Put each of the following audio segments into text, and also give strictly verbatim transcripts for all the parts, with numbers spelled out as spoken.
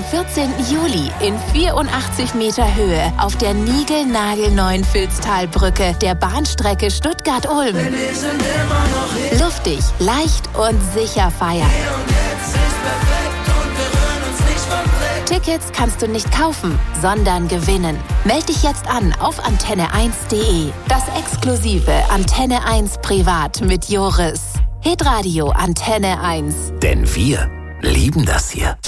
vierzehnten Juli in vierundachtzig Meter Höhe auf der niegelnagelneuen Vilstalbrücke der Bahnstrecke Stuttgart-Ulm. Luftig, leicht und sicher feiern. Tickets kannst du nicht kaufen, sondern gewinnen. Meld dich jetzt an auf antenne eins punkt de. Das exklusive Antenne eins Privat mit Joris. Hitradio Antenne eins. Denn wir lieben das hier.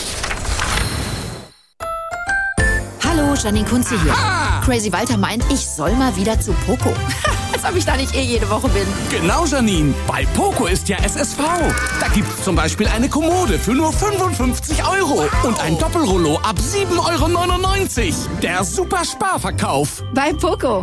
Hallo, Janine Kunze hier. Ah! Crazy Walter meint, ich soll mal wieder zu Poco. Als ob ich da nicht eh jede Woche bin. Genau, Janine. Bei Poco ist ja S S V. Da gibt's zum Beispiel eine Kommode für nur fünfundfünfzig Euro und ein Doppelrollo ab sieben Euro neunundneunzig. Der super Sparverkauf. Bei Poco.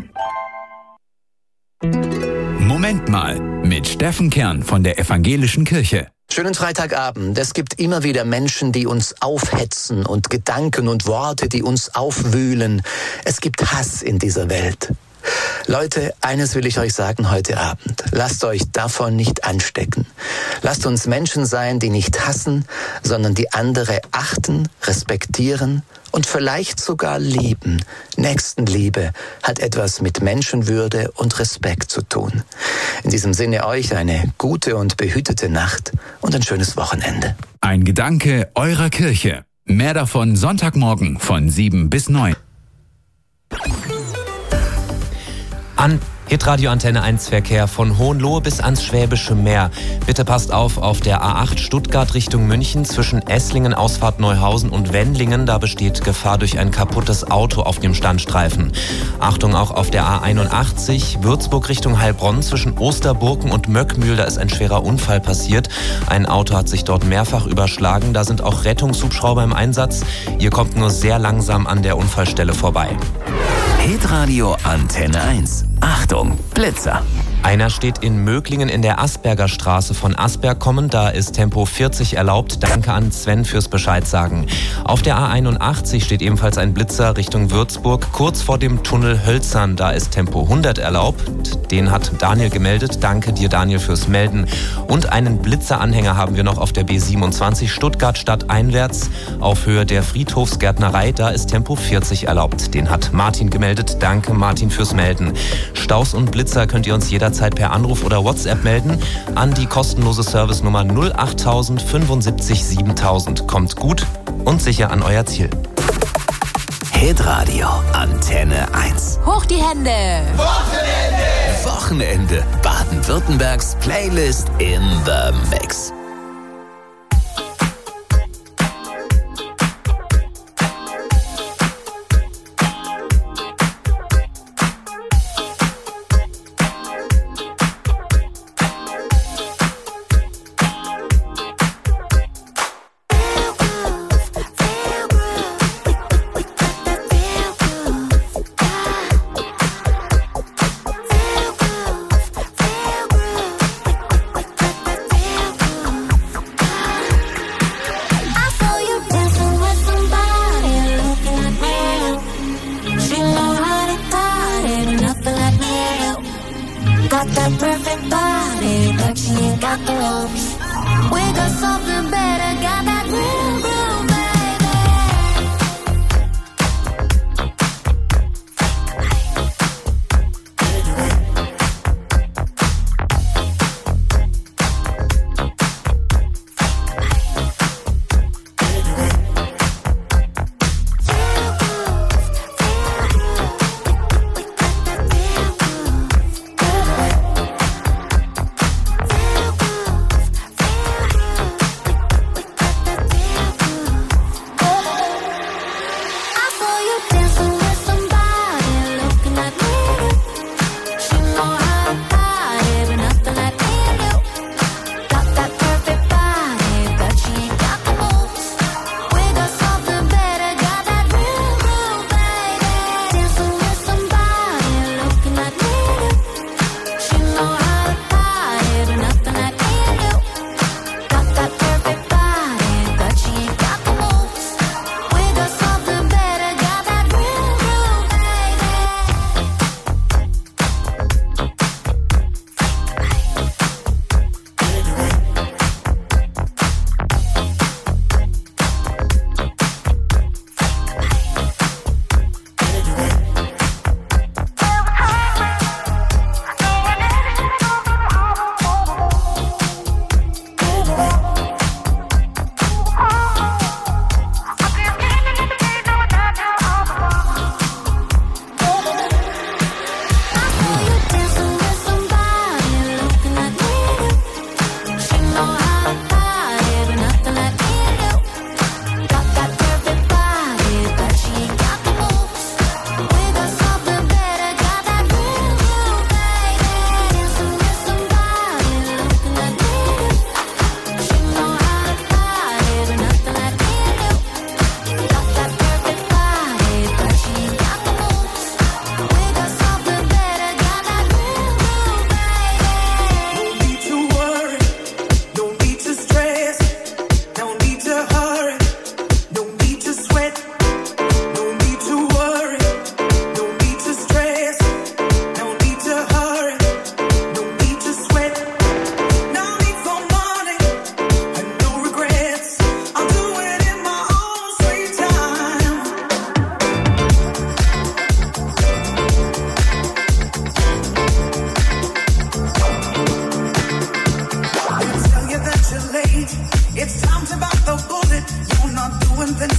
Moment mal, mit Steffen Kern von der Evangelischen Kirche. Schönen Freitagabend. Es gibt immer wieder Menschen, die uns aufhetzen und Gedanken und Worte, die uns aufwühlen. Es gibt Hass in dieser Welt. Leute, eines will ich euch sagen heute Abend. Lasst euch davon nicht anstecken. Lasst uns Menschen sein, die nicht hassen, sondern die andere achten, respektieren und vielleicht sogar lieben. Nächstenliebe hat etwas mit Menschenwürde und Respekt zu tun. In diesem Sinne euch eine gute und behütete Nacht und ein schönes Wochenende. Ein Gedanke eurer Kirche. Mehr davon Sonntagmorgen von sieben bis neun. An Hitradio Antenne eins Verkehr von Hohenlohe bis ans Schwäbische Meer. Bitte passt auf, auf der A acht Stuttgart Richtung München zwischen Esslingen, Ausfahrt Neuhausen und Wendlingen. Da besteht Gefahr durch ein kaputtes Auto auf dem Standstreifen. Achtung auch auf der A einundachtzig Würzburg Richtung Heilbronn zwischen Osterburken und Möckmühl. Da ist ein schwerer Unfall passiert. Ein Auto hat sich dort mehrfach überschlagen. Da sind auch Rettungshubschrauber im Einsatz. Ihr kommt nur sehr langsam an der Unfallstelle vorbei. Hitradio Antenne eins. Achtung, Blitzer. Einer steht in Möglingen in der Asperger Straße von Asperg kommend. Da ist Tempo vierzig erlaubt. Danke an Sven fürs Bescheid sagen. Auf der A einundachtzig steht ebenfalls ein Blitzer Richtung Würzburg. Kurz vor dem Tunnel Hölzern. Da ist Tempo hundert erlaubt. Den hat Daniel gemeldet. Danke dir, Daniel, fürs Melden. Und einen Blitzeranhänger haben wir noch auf der B siebenundzwanzig Stuttgart stadteinwärts. Auf Höhe der Friedhofsgärtnerei. Da ist Tempo vierzig erlaubt. Den hat Martin gemeldet. Danke, Martin, fürs Melden. Staus und Blitzer könnt ihr uns jederzeit per Anruf oder WhatsApp melden an die kostenlose Servicenummer null achttausend fünfundsiebzig siebentausend. Kommt gut und sicher an euer Ziel. Hitradio Antenne eins. Hoch die Hände! Wochenende! Wochenende. Baden-Württembergs Playlist in the Mix.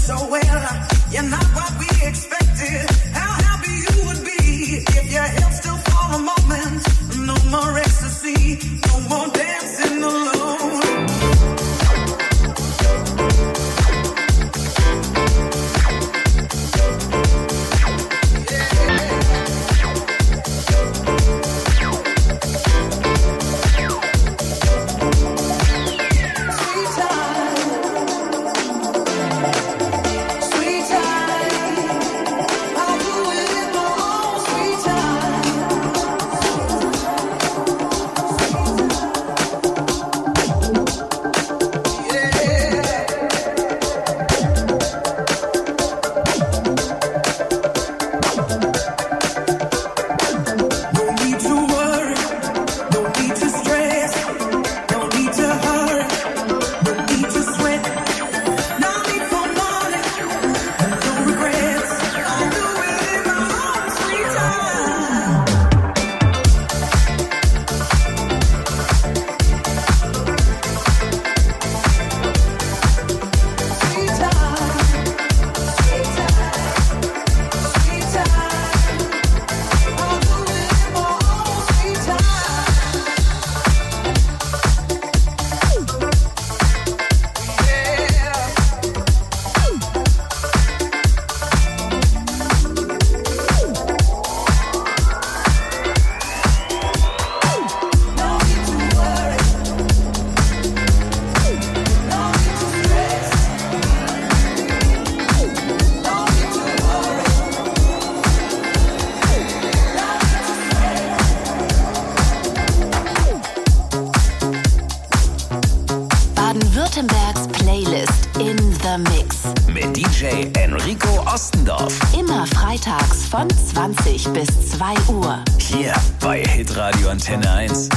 Baden-Württembergs Playlist in the Mix. Mit D J Enrico Ostendorf. Immer freitags von zwanzig bis zwei Uhr. Hier bei Hitradio Antenne eins.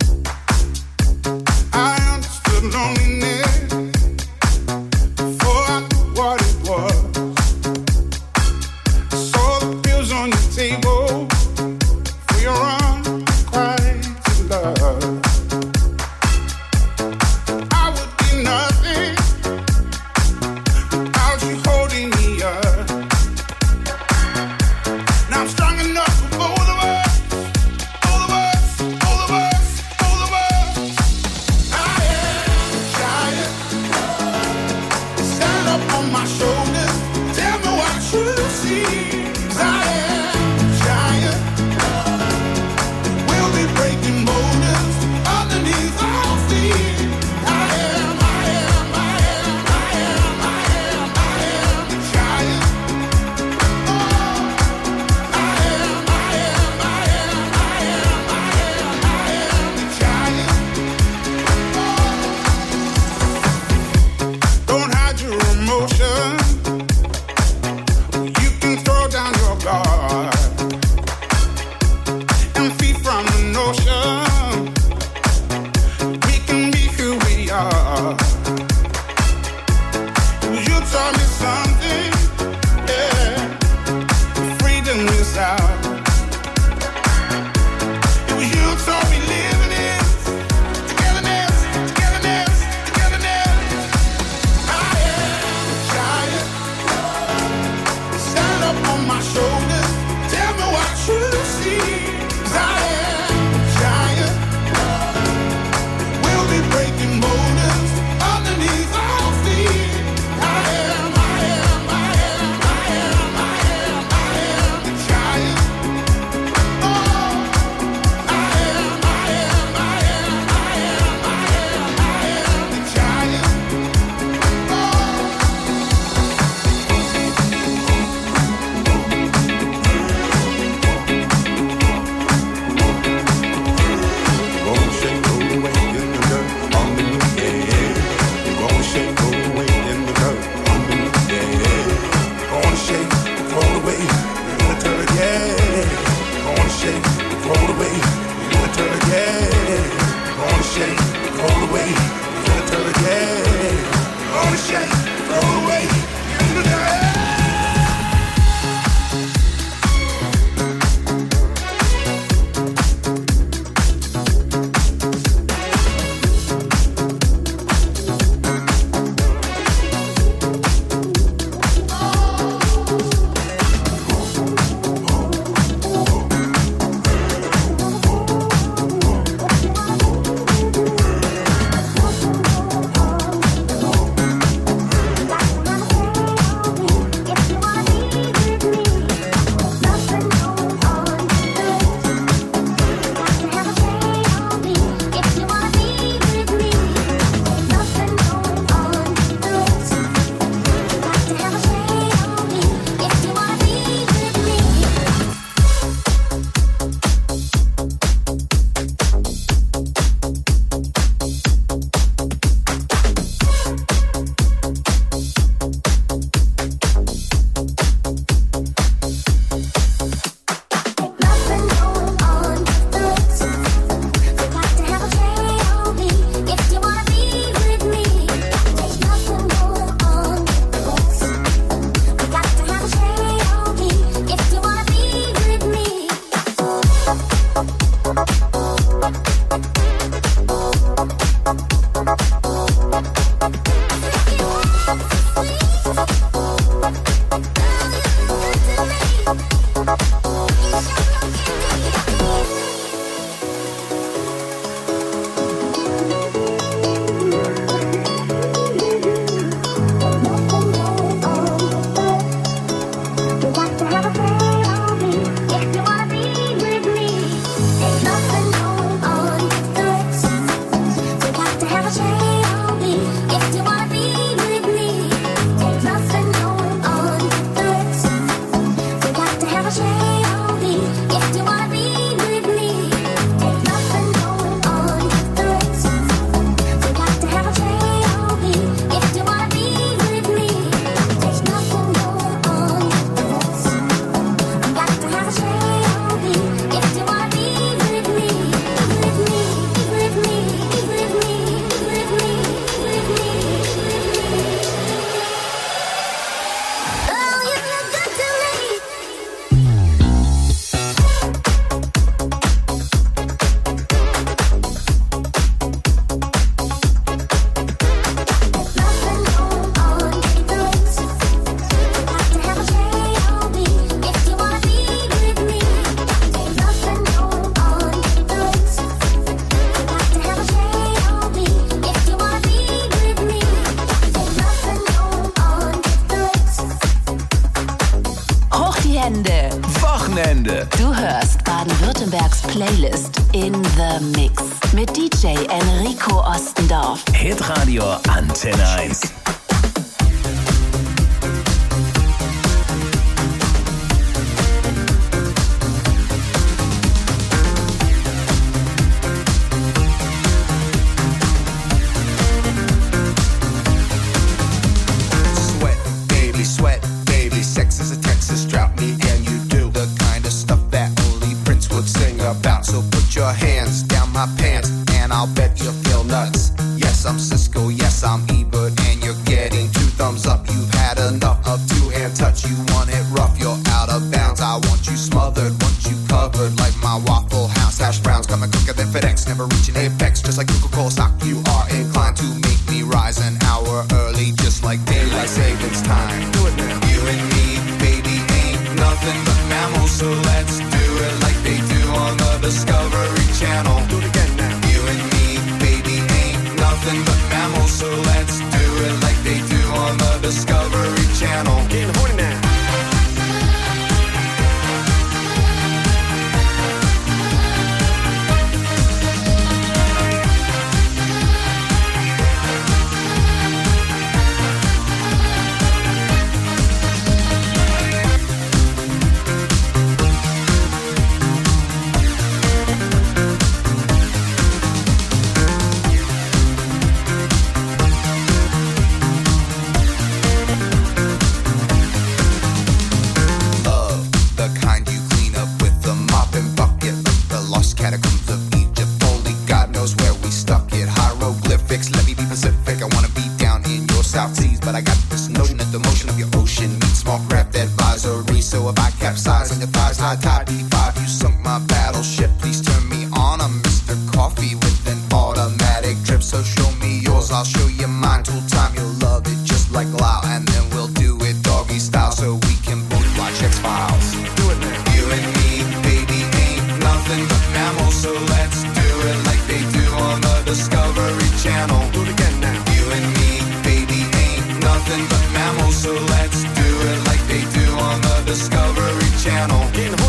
I understood loneliness before I knew what it was. I saw the pills on your table for your unrequited love. I would be nothing without you holding me up. Now I'm strong enough for both of us. Both of us, both of us, both of us. I am a giant. Wochenende. Wochenende. Du hörst Baden-Württembergs Playlist in the Mix mit D J Enrico Ostendorf. Hitradio Antenne eins. So put your hands down my pants and I'll bet you feel nuts. Yes, I'm Cisco, yes, I'm Ebert, and you're getting two thumbs up. You've had enough of two-hand touch. You want it rough, you're out of bounds. I want you smothered, want you covered like my Waffle House hash browns. Coming quicker than FedEx, never reaching apex. Just like Coca-Cola stock, you are inclined to make me rise an hour early, just like daylight savings time. Do it now. You and me, baby, ain't nothing but mammals, so let's do it like they do on the Discovery Channel. Do it again now. You and me, baby, ain't nothing but mammals, so let's do it like they do on the Discovery Channel. Getting horny now. But I got this notion that the motion of your ocean meets small craft advisory. So if I capsize on your thighs, high tide D five, you sunk my battleship. Please turn me on. I'm Mister Coffee with an automatic drip. So show me yours, I'll show you mine. Tool time, you'll love it just like Lau. And then we'll do it doggy style so we can both watch X-Files. Do it now. You and me, baby, ain't nothing but mammals. So let's do it like they do on the Discovery Channel. Do it again now. You and me, baby, nothing but mammals, so let's do it like they do on the Discovery Channel.